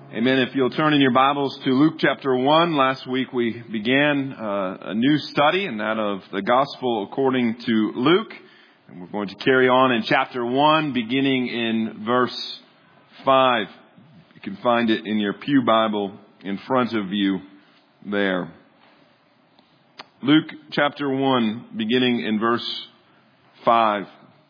Amen. If you'll turn in your Bibles to Luke chapter 1. Last week we began a new study, and that of the Gospel according to Luke. And we're going to carry on in chapter 1, beginning in verse 5. You can find it in your pew Bible in front of you there. Luke chapter 1, beginning in verse 5.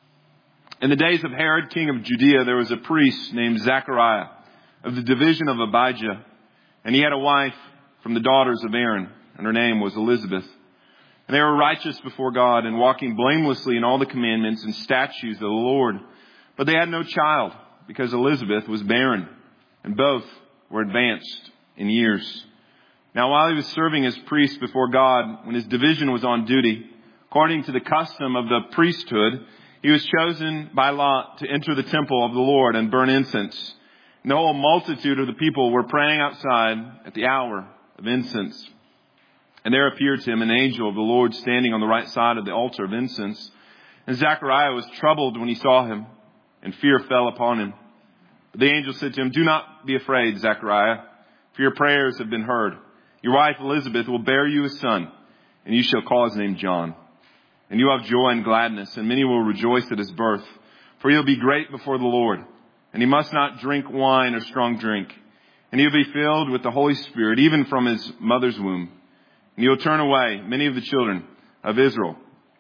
In the days of Herod, king of Judea, there was a priest named Zechariah, of the division of Abijah, and he had a wife from the daughters of Aaron, and her name was Elizabeth. And they were righteous before God, and walking blamelessly in all the commandments and statutes of the Lord. But they had no child, because Elizabeth was barren, and both were advanced in years. Now while he was serving as priest before God, when his division was on duty, according to the custom of the priesthood, he was chosen by lot to enter the temple of the Lord and burn incense. And the whole multitude of the people were praying outside at the hour of incense. And there appeared to him an angel of the Lord standing on the right side of the altar of incense. And Zechariah was troubled when he saw him, and fear fell upon him. But the angel said to him, "Do not be afraid, Zechariah, for your prayers have been heard. Your wife Elizabeth will bear you a son, and you shall call his name John. And you will have joy and gladness, and many will rejoice at his birth. For he will be great before the Lord. And he must not drink wine or strong drink. And he will be filled with the Holy Spirit, even from his mother's womb. And he will turn away many of the children of Israel.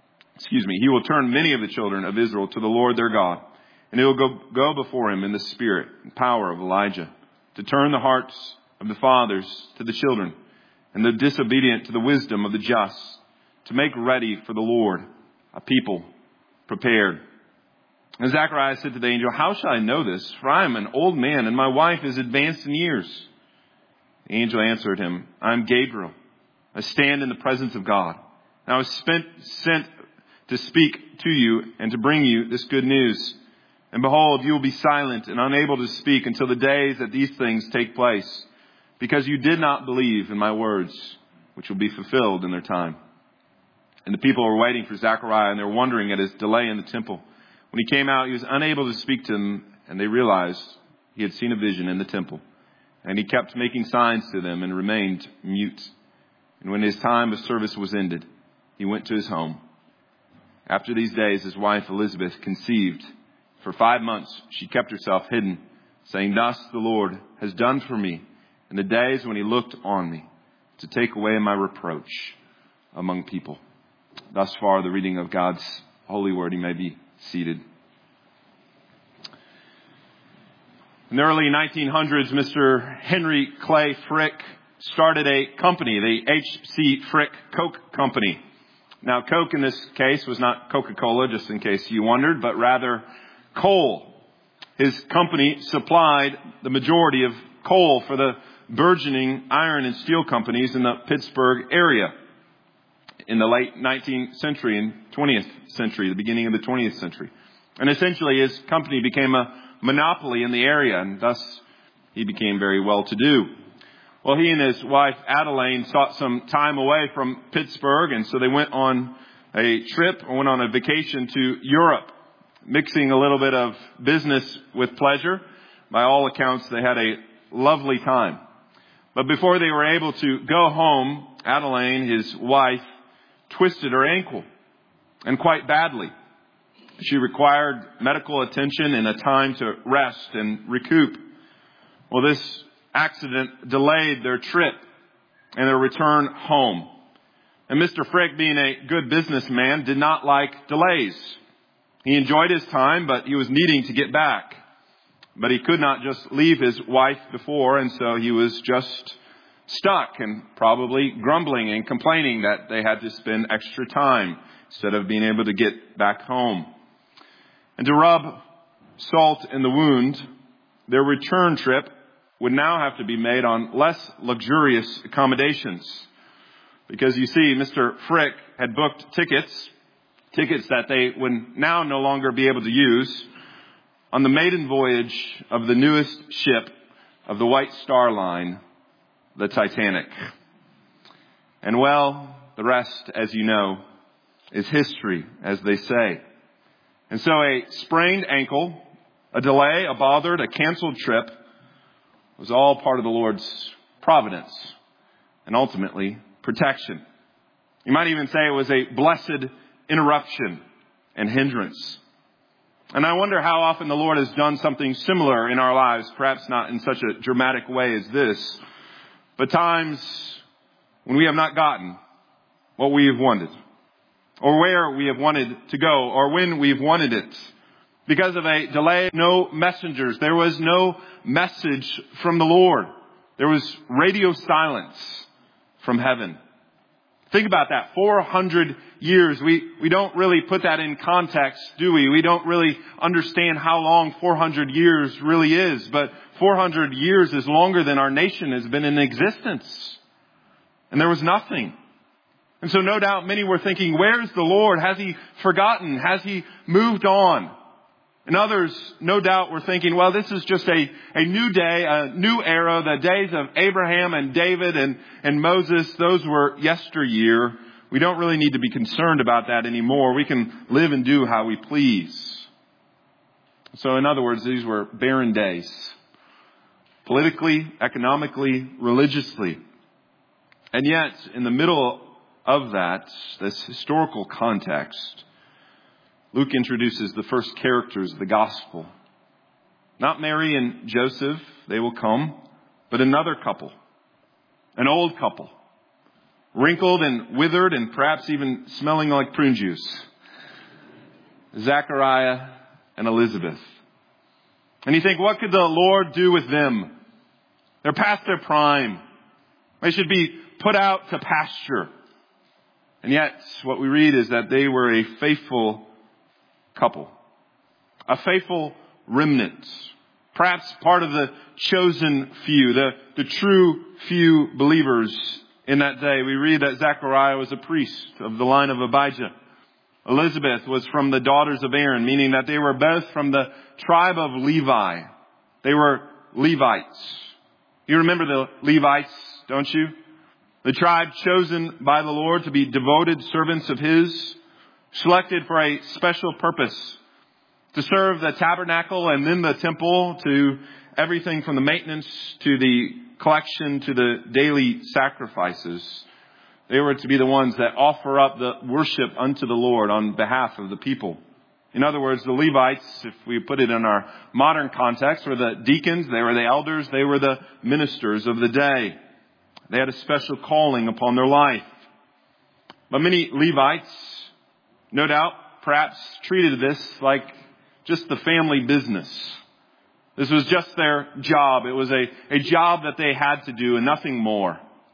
He will turn many of the children of Israel to the Lord their God. And he will go before him in the spirit and power of Elijah, to turn the hearts of the fathers to the children, and the disobedient to the wisdom of the just, to make ready for the Lord a people prepared." And Zechariah said to the angel, "How shall I know this? For I am an old man, and my wife is advanced in years." The angel answered him, "I am Gabriel. I stand in the presence of God. And I was sent to speak to you and to bring you this good news. And behold, you will be silent and unable to speak until the days that these things take place, because you did not believe in my words, which will be fulfilled in their time." And the people were waiting for Zechariah, and they were wondering at his delay in the temple. When he came out, he was unable to speak to them, and they realized he had seen a vision in the temple. And he kept making signs to them and remained mute. And when his time of service was ended, he went to his home. After these days, his wife Elizabeth conceived. For 5 months she kept herself hidden, saying, "Thus the Lord has done for me in the days when he looked on me, to take away my reproach among people." Thus far, the reading of God's holy word. You may be seated. In the early 1900s, Mr. Henry Clay Frick started a company, the H.C. Frick Coke Company. Now, Coke in this case was not Coca-Cola, just in case you wondered, but rather coal. His company supplied the majority of coal for the burgeoning iron and steel companies in the Pittsburgh area in the late 19th century and 20th century, the beginning of the 20th century. And essentially his company became a monopoly in the area, and thus he became very well to do. Well, he and his wife Adeline sought some time away from Pittsburgh, and so they went on a trip, or went on a vacation to Europe, mixing a little bit of business with pleasure. By all accounts, they had a lovely time. But before they were able to go home, Adeline, his wife, twisted her ankle, and quite badly. She required medical attention and a time to rest and recoup. Well, this accident delayed their trip and their return home. And Mr. Frick, being a good businessman, did not like delays. He enjoyed his time, but he was needing to get back. But he could not just leave his wife before, and so he was just stuck and probably grumbling and complaining that they had to spend extra time instead of being able to get back home. And to rub salt in the wound, their return trip would now have to be made on less luxurious accommodations. Because you see, Mr. Frick had booked tickets that they would now no longer be able to use, on the maiden voyage of the newest ship of the White Star Line, the Titanic. And well, the rest, as you know, is history, as they say. And so a sprained ankle, a delay, a bothered, a canceled trip was all part of the Lord's providence and ultimately protection. You might even say it was a blessed interruption and hindrance. And I wonder how often the Lord has done something similar in our lives, perhaps not in such a dramatic way as this, but times when we have not gotten what we have wanted, or where we have wanted to go, or when we've wanted it. Because of a delay, no messengers. There was no message from the Lord. There was radio silence from heaven. Think about that. 400 years. We don't really put that in context, do we? We don't really understand how long 400 years really is. But 400 years is longer than our nation has been in existence. And there was nothing. And so no doubt many were thinking, where's the Lord? Has He forgotten? Has He moved on? And others, no doubt, were thinking, well, this is just a new day, a new era. The days of Abraham and David and Moses, those were yesteryear. We don't really need to be concerned about that anymore. We can live and do how we please. So in other words, these were barren days. Politically, economically, religiously. And yet, in the middle of that, this historical context, Luke introduces the first characters of the gospel. Not Mary and Joseph, they will come, but another couple, an old couple, wrinkled and withered and perhaps even smelling like prune juice. Zechariah and Elizabeth. And you think, what could the Lord do with them? They're past their prime. They should be put out to pasture. And yet, what we read is that they were a faithful couple, a faithful remnant, perhaps part of the chosen few, the true few believers in that day. We read that Zechariah was a priest of the line of Abijah. Elizabeth was from the daughters of Aaron, meaning that they were both from the tribe of Levi. They were Levites. You remember the Levites, don't you? The tribe chosen by the Lord to be devoted servants of His, selected for a special purpose, to serve the tabernacle and then the temple, to everything from the maintenance to the collection to the daily sacrifices. They were to be the ones that offer up the worship unto the Lord on behalf of the people. In other words, the Levites, if we put it in our modern context, were the deacons, they were the elders, they were the ministers of the day. They had a special calling upon their life. But many Levites, no doubt, perhaps treated this like just the family business. This was just their job. It was a job that they had to do and nothing more.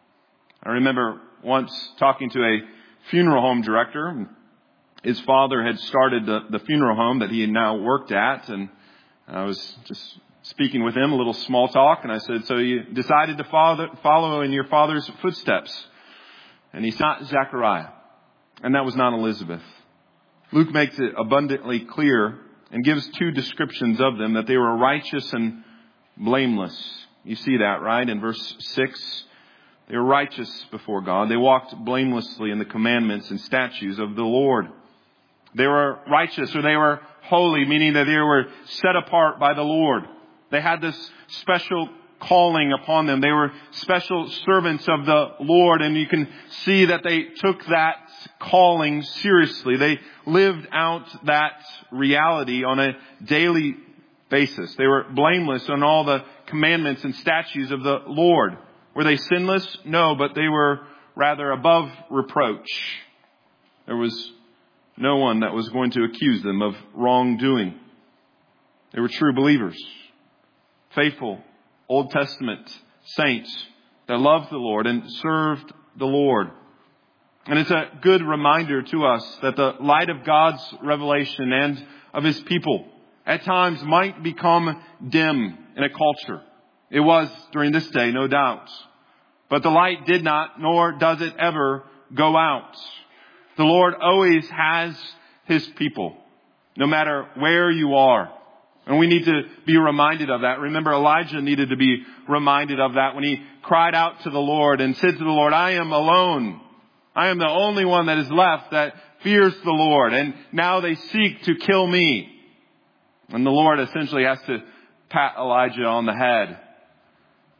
I remember once talking to a funeral home director. His father had started the funeral home that he had now worked at, and I was just speaking with him, a little small talk, and I said, so you decided to follow in your father's footsteps. And he said, not Zechariah. And that was not Elizabeth. Luke makes it abundantly clear and gives two descriptions of them, that they were righteous and blameless. You see that, right? In verse 6, they were righteous before God. They walked blamelessly in the commandments and statutes of the Lord. They were righteous, or they were holy, meaning that they were set apart by the Lord. They had this special calling upon them. They were special servants of the Lord, and you can see that they took that calling seriously. They lived out that reality on a daily basis. They were blameless on all the commandments and statutes of the Lord. Were they sinless? No, but they were rather above reproach. There was no one that was going to accuse them of wrongdoing. They were true believers, faithful Old Testament saints that loved the Lord and served the Lord. And it's a good reminder to us that the light of God's revelation and of His people at times might become dim in a culture. It was during this day, no doubt. But the light did not, nor does it ever go out. The Lord always has His people, no matter where you are. And we need to be reminded of that. Remember, Elijah needed to be reminded of that when he cried out to the Lord and said to the Lord, I am alone. I am the only one that is left that fears the Lord. And now they seek to kill me. And the Lord essentially has to pat Elijah on the head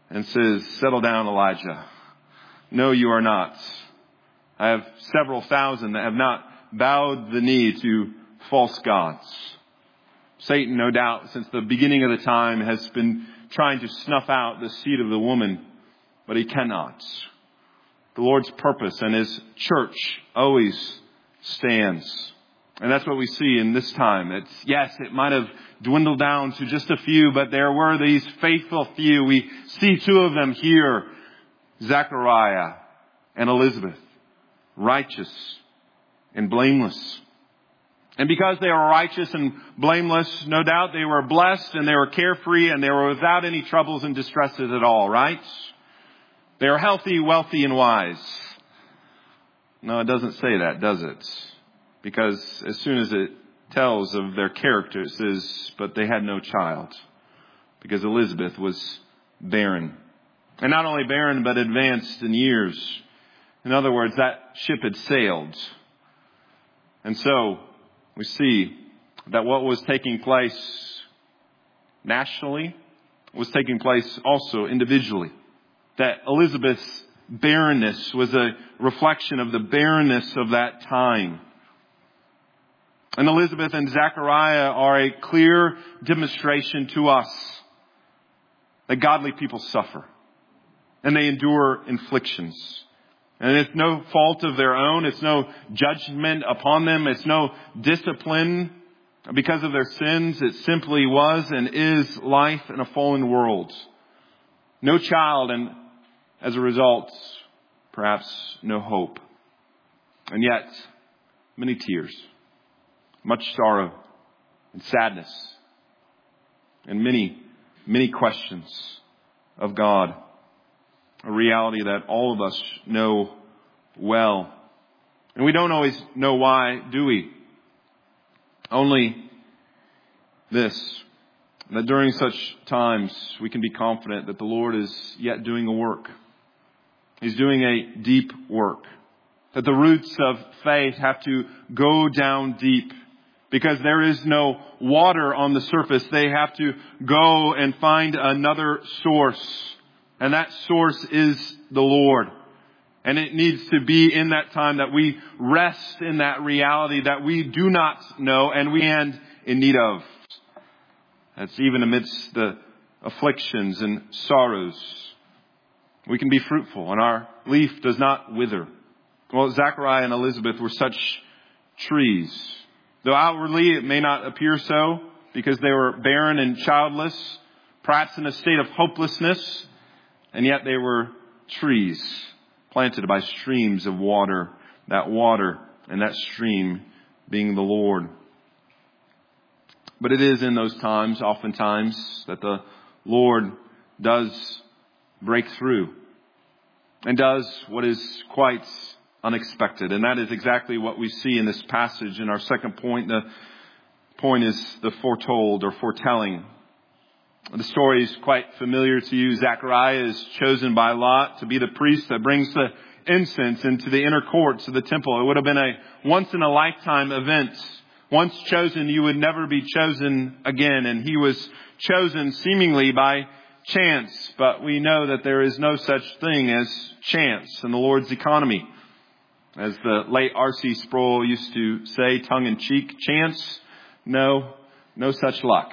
and says, "Settle down, Elijah. No, you are not. I have several thousand that have not bowed the knee to false gods." Satan, no doubt, since the beginning of the time, has been trying to snuff out the seed of the woman, but he cannot. The Lord's purpose and His church always stands. And that's what we see in this time. It might have dwindled down to just a few, but there were these faithful few. We see two of them here, Zechariah and Elizabeth, righteous and blameless. And because they were righteous and blameless, no doubt they were blessed and they were carefree and they were without any troubles and distresses at all, right? They are healthy, wealthy, and wise. No, it doesn't say that, does it? Because as soon as it tells of their character, it says, but they had no child. Because Elizabeth was barren. And not only barren, but advanced in years. In other words, that ship had sailed. And so we see that what was taking place nationally was taking place also individually. That Elizabeth's barrenness was a reflection of the barrenness of that time. And Elizabeth and Zechariah are a clear demonstration to us that godly people suffer and they endure afflictions. And it's no fault of their own. It's no judgment upon them. It's no discipline because of their sins. It simply was and is life in a fallen world. No child, and as a result, perhaps no hope. And yet, many tears, much sorrow and sadness, and many, many questions of God. A reality that all of us know well. And we don't always know why, do we? Only this, that during such times we can be confident that the Lord is yet doing a work. He's doing a deep work. That the roots of faith have to go down deep. Because there is no water on the surface. They have to go and find another source. And that source is the Lord. And it needs to be in that time that we rest in that reality that we do not know and we stand in need of. That's even amidst the afflictions and sorrows. We can be fruitful and our leaf does not wither. Well, Zechariah and Elizabeth were such trees. Though outwardly it may not appear so because they were barren and childless, perhaps in a state of hopelessness, and yet they were trees planted by streams of water, that water and that stream being the Lord. But it is in those times, oftentimes, that the Lord does break through and does what is quite unexpected. And that is exactly what we see in this passage. In our second point, the point is the foretold or foretelling. The story is quite familiar to you. Zechariah is chosen by Lot to be the priest that brings the incense into the inner courts of the temple. It would have been a once-in-a-lifetime event. Once chosen, you would never be chosen again. And he was chosen seemingly by chance. But we know that there is no such thing as chance in the Lord's economy. As the late R.C. Sproul used to say, tongue-in-cheek, chance, no such luck.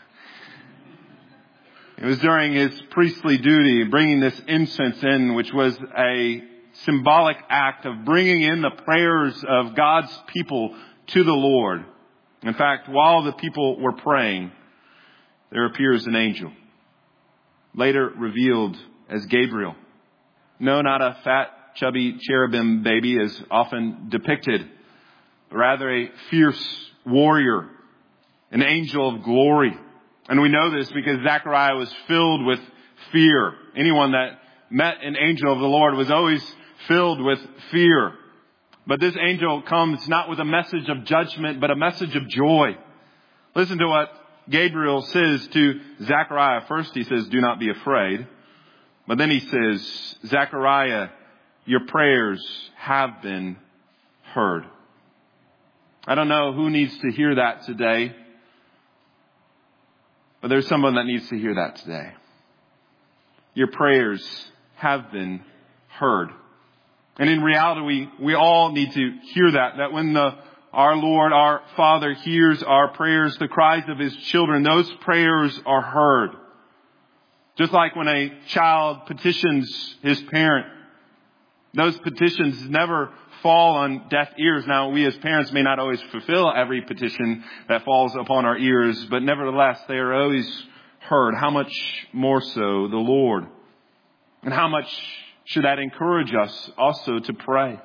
It was during his priestly duty, bringing this incense in, which was a symbolic act of bringing in the prayers of God's people to the Lord. In fact, while the people were praying, there appears an angel, later revealed as Gabriel. No, not a fat, chubby cherubim baby as often depicted, but rather a fierce warrior, an angel of glory. And we know this because Zechariah was filled with fear. Anyone that met an angel of the Lord was always filled with fear. But this angel comes not with a message of judgment, but a message of joy. Listen to what Gabriel says to Zechariah. First he says, do not be afraid. But then he says, Zechariah, your prayers have been heard. I don't know who needs to hear that today. But there's someone that needs to hear that today. your prayers have been heard. And in reality, we all need to hear that when our Lord, our Father hears our prayers, the cries of His children, those prayers are heard. Just like when a child petitions his parent, those petitions never fall on deaf ears. Now, we as parents may not always fulfill every petition that falls upon our ears, but nevertheless, they are always heard. How much more so the Lord? And how much should that encourage us also to pray?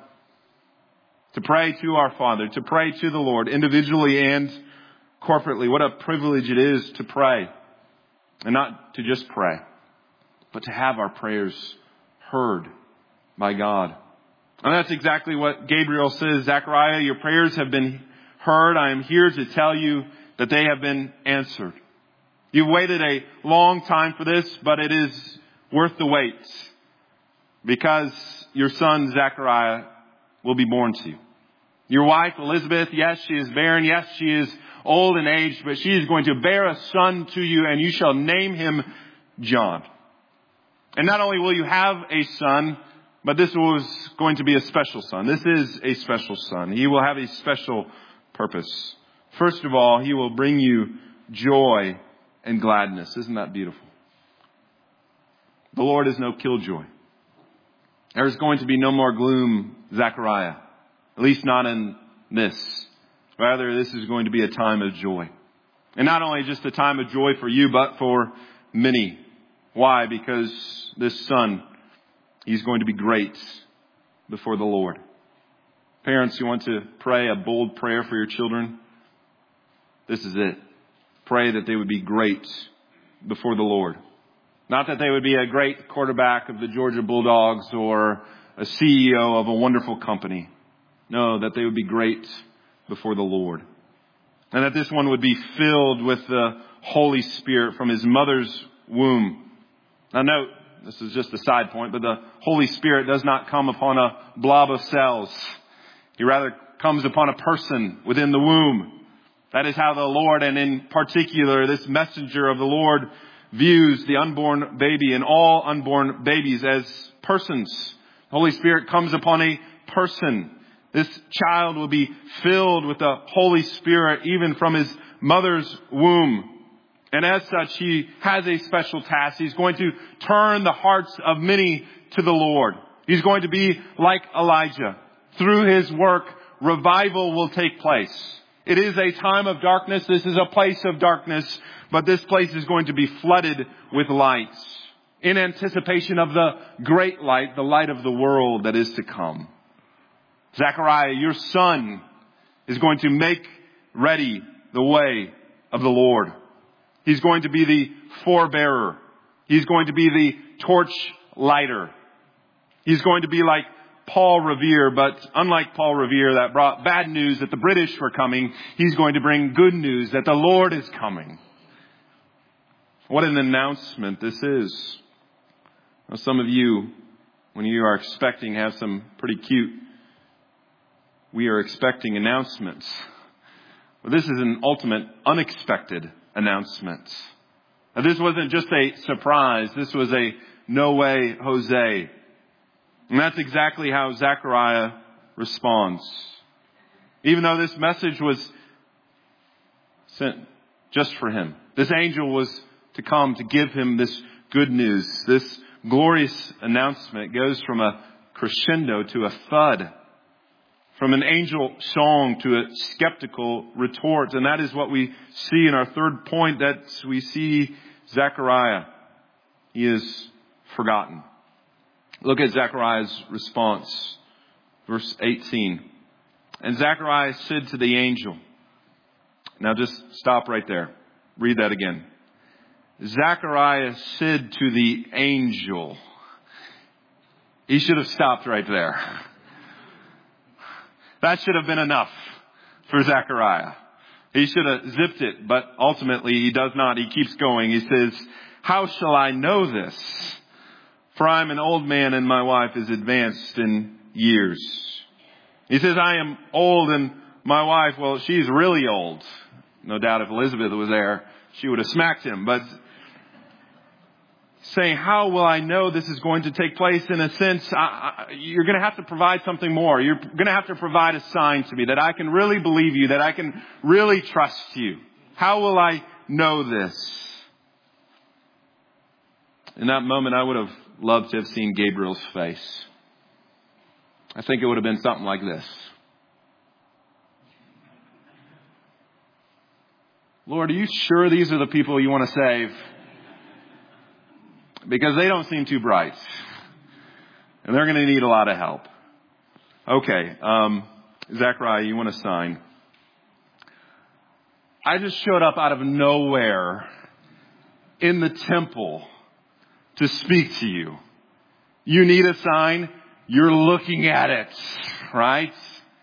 To pray to our Father, to pray to the Lord, individually and corporately. What a privilege it is to pray. And not to just pray, but to have our prayers heard by God. And that's exactly what Gabriel says. Zechariah, your prayers have been heard. I am here to tell you that they have been answered. You've waited a long time for this, but it is worth the wait. Because your son, Zechariah, will be born to you. Your wife, Elizabeth, yes, she is barren. Yes, she is old in age, but she is going to bear a son to you, and you shall name him John. And not only will you have a son, but this was going to be a special son. This is a special son. He will have a special purpose. First of all, he will bring you joy and gladness. Isn't that beautiful? The Lord is no killjoy. There's going to be no more gloom, Zechariah. At least not in this. Rather, this is going to be a time of joy. And not only just a time of joy for you, but for many. Why? Because this son, he's going to be great before the Lord. Parents, you want to pray a bold prayer for your children? This is it. Pray that they would be great before the Lord. Not that they would be a great quarterback of the Georgia Bulldogs or a CEO of a wonderful company. No, that they would be great before the Lord. And that this one would be filled with the Holy Spirit from his mother's womb. Now note, this is just a side point, but the Holy Spirit does not come upon a blob of cells. He rather comes upon a person within the womb. That is how the Lord, and in particular this messenger of the Lord, views the unborn baby and all unborn babies as persons. The Holy Spirit comes upon a person. This child will be filled with the Holy Spirit even from his mother's womb. And as such, he has a special task. He's going to turn the hearts of many to the Lord. He's going to be like Elijah. Through his work, revival will take place. It is a time of darkness. This is a place of darkness, but this place is going to be flooded with lights in anticipation of the great light, the light of the world that is to come. Zechariah, your son, is going to make ready the way of the Lord. He's going to be the forebearer. He's going to be the torch lighter. He's going to be like Paul Revere, but unlike Paul Revere that brought bad news that the British were coming, he's going to bring good news that the Lord is coming. What an announcement this is. Now, some of you, when you are expecting, have some pretty cute, we are expecting announcements. Well, this is an ultimate unexpected announcement. Now, this wasn't just a surprise. This was a no way, Jose. And that's exactly how Zechariah responds. Even though this message was sent just for him. This angel was to come to give him this good news. This glorious announcement goes from a crescendo to a thud. From an angel song to a skeptical retort. And that is what we see in our third point, that we see Zechariah. He is forgotten. Look at Zechariah's response. Verse 18. And Zechariah said to the angel. Now just stop right there. Read that again. Zechariah said to the angel. He should have stopped right there. That should have been enough for Zechariah. He should have zipped it, but ultimately he does not. He keeps going. He says, how shall I know this? For I am an old man and my wife is advanced in years. He says, I am old and my wife, well, she's really old. No doubt if Elizabeth was there, she would have smacked him. But saying, how will I know this is going to take place? In a sense, you're going to have to provide something more. You're going to have to provide a sign to me that I can really believe you, that I can really trust you. How will I know this? In that moment, I would have loved to have seen Gabriel's face. I think it would have been something like this. Lord, are you sure these are the people you want to save? Because they don't seem too bright. And they're going to need a lot of help. Okay, Zechariah, you want a sign? I just showed up out of nowhere in the temple to speak to you. You need a sign? You're looking at it, right?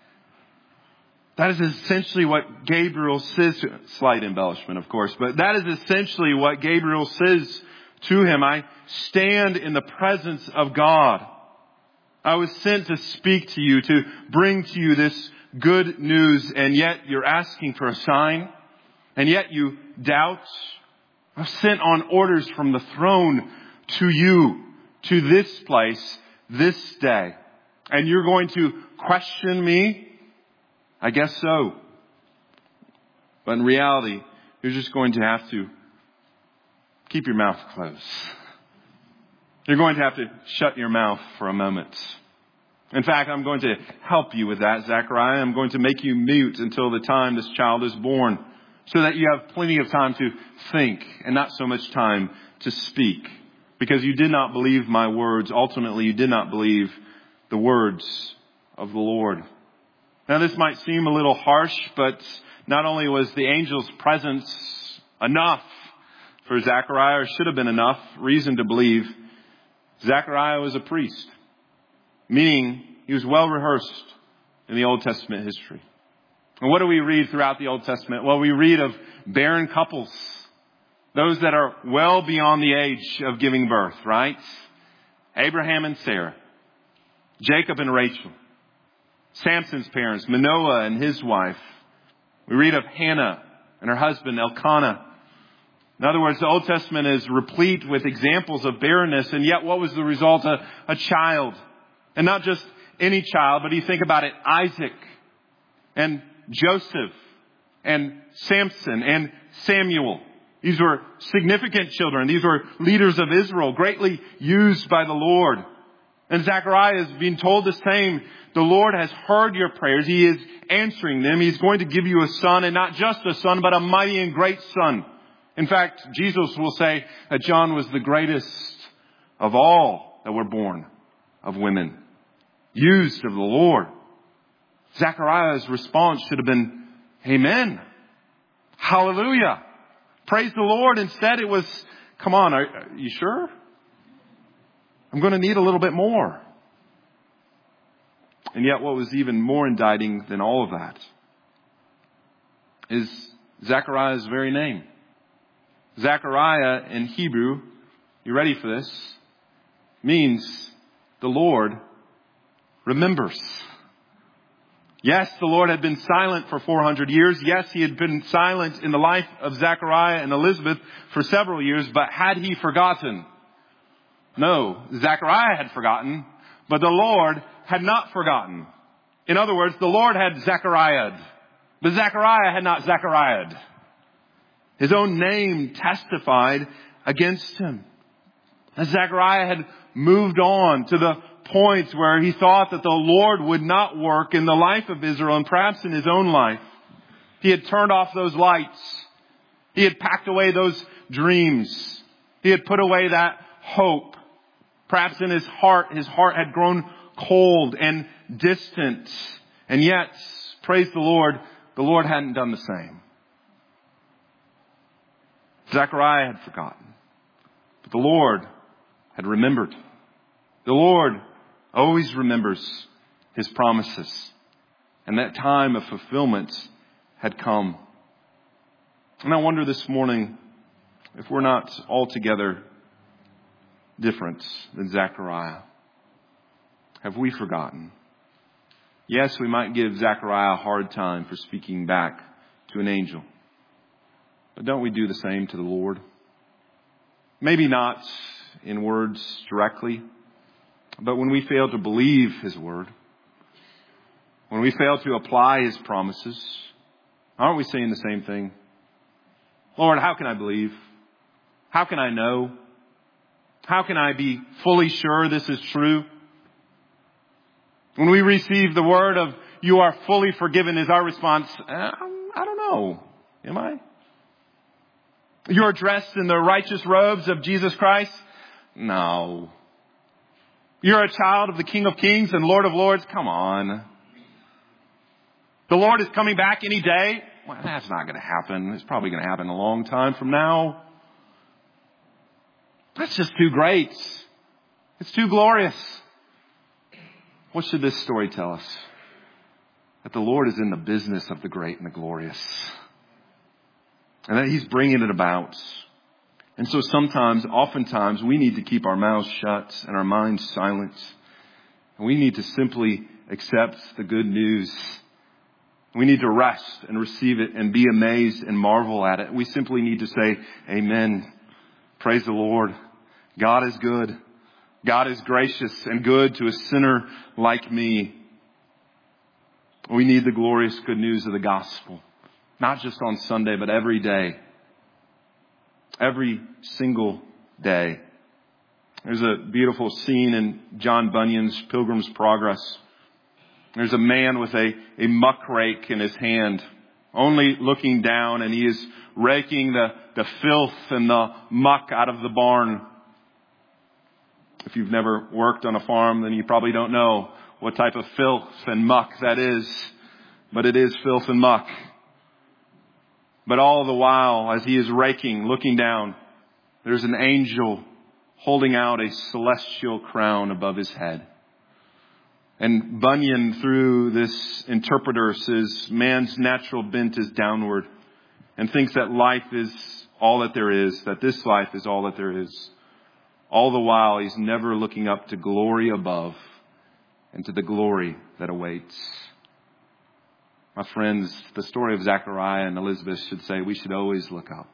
That is essentially what Gabriel says. Slight embellishment, of course, but that is essentially what Gabriel says to him. I stand in the presence of God. I was sent to speak to you, to bring to you this good news, and yet you're asking for a sign, and yet you doubt. I've sent on orders from the throne to you, to this place, this day, and you're going to question me? I guess so. But in reality, you're just going to have to keep your mouth closed. You're going to have to shut your mouth for a moment. In fact, I'm going to help you with that, Zechariah. I'm going to make you mute until the time this child is born, so that you have plenty of time to think and not so much time to speak. Because you did not believe my words. Ultimately, you did not believe the words of the Lord. Now, this might seem a little harsh, but not only was the angel's presence enough for Zechariah, or should have been enough reason to believe, Zechariah was a priest, meaning he was well rehearsed in the Old Testament history. And what do we read throughout the Old Testament? Well, we read of barren couples, those that are well beyond the age of giving birth, right? Abraham and Sarah, Jacob and Rachel, Samson's parents, Manoah and his wife. We read of Hannah and her husband, Elkanah. In other words, the Old Testament is replete with examples of barrenness, and yet what was the result? A child. And not just any child, but you think about it, Isaac and Joseph and Samson and Samuel. These were significant children. These were leaders of Israel, greatly used by the Lord. And Zechariah is being told the same. The Lord has heard your prayers. He is answering them. He's going to give you a son, and not just a son, but a mighty and great son. In fact, Jesus will say that John was the greatest of all that were born of women, used of the Lord. Zechariah's response should have been, Amen. Hallelujah. Praise the Lord. Instead, it was, come on, are you sure? I'm going to need a little bit more. And yet what was even more indicting than all of that is Zechariah's very name. Zechariah in Hebrew, you ready for this? Means the Lord remembers. Yes, the Lord had been silent for 400 years. Yes, he had been silent in the life of Zechariah and Elizabeth for several years, but had he forgotten? No, Zechariah had forgotten, but the Lord had not forgotten. In other words, the Lord had Zechariah'd, but Zechariah had not Zechariah'd. His own name testified against him. As Zechariah had moved on to the point where he thought that the Lord would not work in the life of Israel and perhaps in his own life. He had turned off those lights. He had packed away those dreams. He had put away that hope. Perhaps in his heart had grown cold and distant. And yet, praise the Lord hadn't done the same. Zechariah had forgotten, but the Lord had remembered. The Lord always remembers his promises. And that time of fulfillment had come. And I wonder this morning if we're not altogether different than Zechariah. Have we forgotten? Yes, we might give Zechariah a hard time for speaking back to an angel. But don't we do the same to the Lord? Maybe not in words directly. But when we fail to believe His word, when we fail to apply His promises, aren't we saying the same thing? Lord, how can I believe? How can I know? How can I be fully sure this is true? When we receive the word of "you are fully forgiven," is our response, I don't know. Am I? You are dressed in the righteous robes of Jesus Christ? No. You're a child of the King of Kings and Lord of Lords? Come on. The Lord is coming back any day? Well, that's not going to happen. It's probably going to happen a long time from now. That's just too great. It's too glorious. What should this story tell us? That the Lord is in the business of the great and the glorious. And that He's bringing it about. And so oftentimes, we need to keep our mouths shut and our minds silent. And we need to simply accept the good news. We need to rest and receive it and be amazed and marvel at it. We simply need to say, Amen. Praise the Lord. God is good. God is gracious and good to a sinner like me. We need the glorious good news of the gospel. Not just on Sunday, but every day. Every single day. There's a beautiful scene in John Bunyan's Pilgrim's Progress. There's a man with a muck rake in his hand, only looking down, and he is raking the filth and the muck out of the barn. If you've never worked on a farm, then you probably don't know what type of filth and muck that is. But it is filth and muck. But all the while, as he is raking, looking down, there's an angel holding out a celestial crown above his head. And Bunyan, through this interpreter, says man's natural bent is downward and thinks that life is all that there is, that this life is all that there is. All the while, he's never looking up to glory above and to the glory that awaits. My friends, the story of Zechariah and Elizabeth should say we should always look up.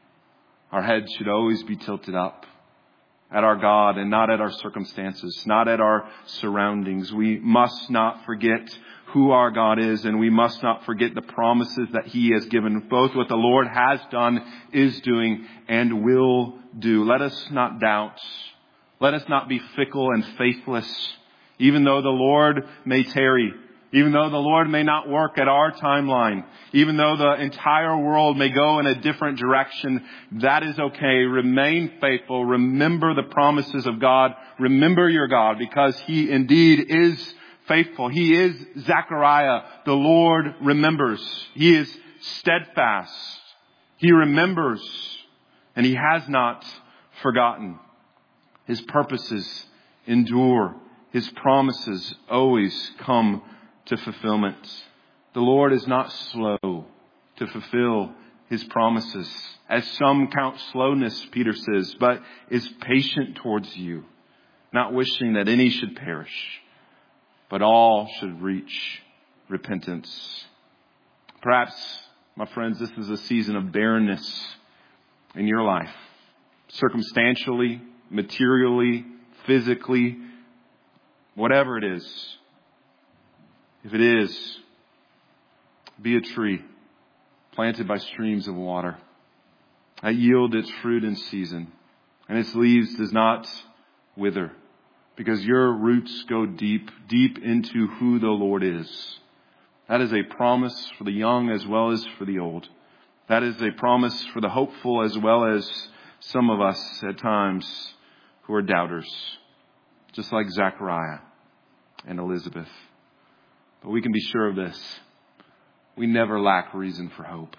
Our heads should always be tilted up at our God and not at our circumstances, not at our surroundings. We must not forget who our God is, and we must not forget the promises that He has given, both what the Lord has done, is doing, and will do. Let us not doubt. Let us not be fickle and faithless, even though the Lord may tarry. Even though the Lord may not work at our timeline, even though the entire world may go in a different direction, that is okay. Remain faithful. Remember the promises of God. Remember your God, because He indeed is faithful. He is Zechariah. The Lord remembers. He is steadfast. He remembers, and He has not forgotten. His purposes endure. His promises always come to fulfillment. The Lord is not slow to fulfill His promises, as some count slowness, Peter says, but is patient towards you, not wishing that any should perish, but all should reach repentance. Perhaps, my friends, this is a season of barrenness in your life, circumstantially, materially, physically, whatever it is. If it is, be a tree planted by streams of water that yield its fruit in season, and its leaves does not wither, because your roots go deep, deep into who the Lord is. That is a promise for the young as well as for the old. That is a promise for the hopeful as well as some of us at times who are doubters, just like Zechariah and Elizabeth. But we can be sure of this. We never lack reason for hope.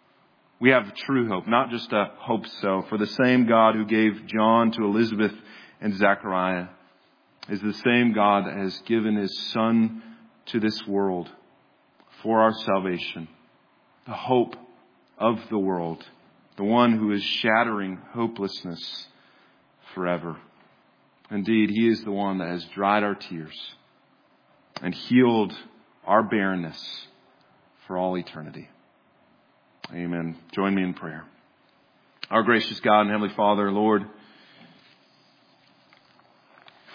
We have true hope, not just a hope so. For the same God who gave John to Elizabeth and Zechariah is the same God that has given His Son to this world for our salvation. The hope of the world. The one who is shattering hopelessness forever. Indeed, He is the one that has dried our tears and healed our barrenness for all eternity. Amen. Join me in prayer. Our gracious God and Heavenly Father, Lord,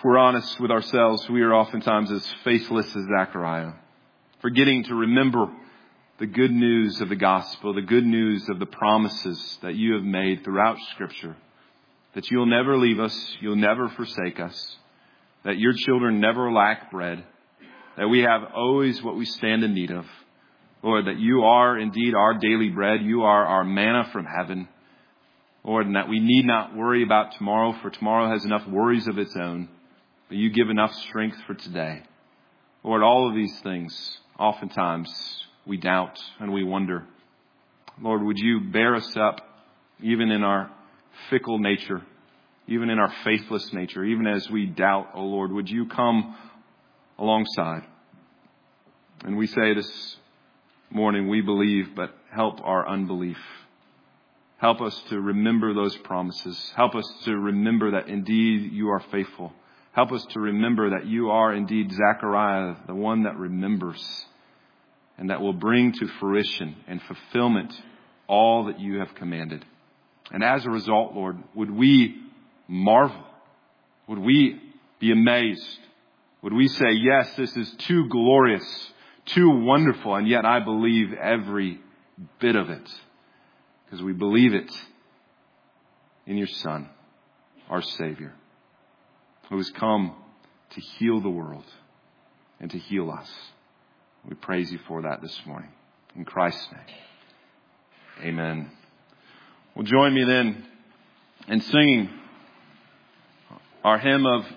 If we're honest with ourselves, we are oftentimes as faithless as Zechariah, forgetting to remember the good news of the gospel, the good news of the promises that you have made throughout Scripture, that you'll never leave us, you'll never forsake us, that your children never lack bread, that we have always what we stand in need of. Lord, that you are indeed our daily bread, you are our manna from heaven. Lord, and that we need not worry about tomorrow, for tomorrow has enough worries of its own. But you give enough strength for today. Lord, all of these things, oftentimes we doubt and we wonder. Lord, would you bear us up even in our fickle nature, even in our faithless nature, even as we doubt, oh Lord, would you come alongside? And we say this morning, we believe, but help our unbelief. Help us to remember those promises. Help us to remember that indeed you are faithful. Help us to remember that you are indeed Zechariah, the one that remembers and that will bring to fruition and fulfillment all that you have commanded. And as a result, Lord, would we marvel? Would we be amazed? Would we say, yes, this is too glorious, too wonderful, and yet I believe every bit of it, because we believe it in your Son, our Savior, who has come to heal the world and to heal us. We praise you for that this morning. In Christ's name, amen. Well, join me then in singing our hymn of